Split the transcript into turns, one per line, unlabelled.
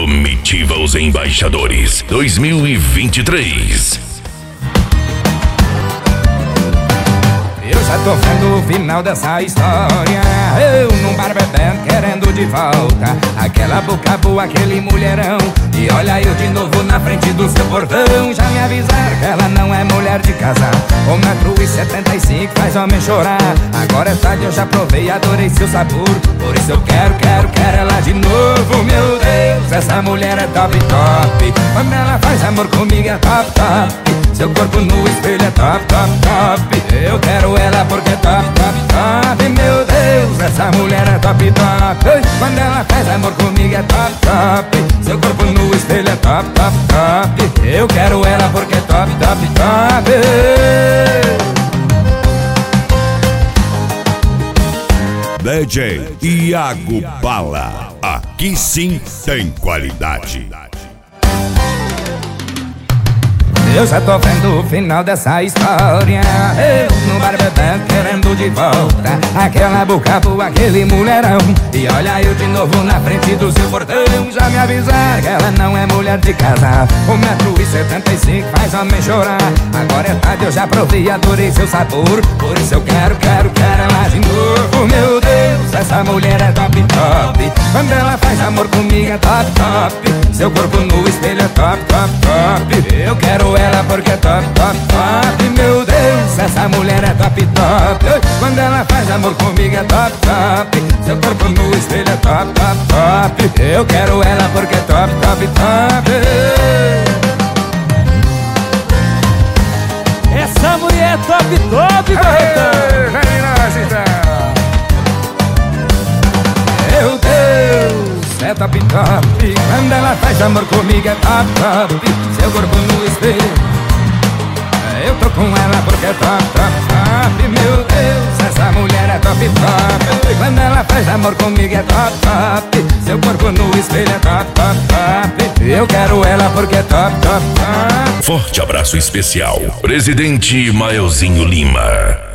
Comitiva Os Embaixadores 2023.
Eu já tô vendo o final dessa história. Eu num bar bebendo, querendo de volta aquela boca boa, aquele mulherão. E olha eu de novo na frente do seu portão. Já me avisaram que ela não é mulher de casa. 1,75 m faz homem chorar. Agora é tarde, eu já provei, adorei seu sabor. Por isso eu quero ela de novo. Meu Deus, essa mulher é top, top. Quando ela faz amor comigo é top, top. Seu corpo no espelho é top, top, top. Eu quero ela porque é top, top, top. Meu Deus, essa mulher é top, top. Quando ela faz amor comigo é top, top. Seu corpo no espelho é top, top, top. Eu quero ela porque é top, top, top.
DJ Iago Bala, aqui sim tem qualidade.
Eu já tô vendo o final dessa história. Eu no bar bebendo, querendo de volta aquela boca boa, aquele mulherão. E olha eu de novo na frente do seu portão. Já me avisaram que ela não é mulher de casa. 1,75 m faz homem chorar. Agora é tarde, eu já provei, adorei seu sabor. Por isso eu quero ela de novo. Meu Deus, essa mulher é top, top. Quando ela faz amor comigo é top, top. Seu corpo no espelho é top, top, top. Eu quero ela porque é top, top, top. Meu Deus, essa mulher é top, top. Quando ela faz amor comigo é top, top. Seu corpo no espelho é top, top, top. Eu quero ela porque é top, top, top.
Essa mulher é top, top, garotão.
Meu Deus, é top, top. Quando ela faz amor comigo é top, top. Seu corpo no espelho, eu tô com ela porque é top, top, top. Meu Deus, essa mulher é top, top. Quando ela faz amor comigo é top, top. Seu corpo no espelho é top, top, top. Eu quero ela porque é top, top, top.
Forte abraço especial, Presidente Maelzinho Lima.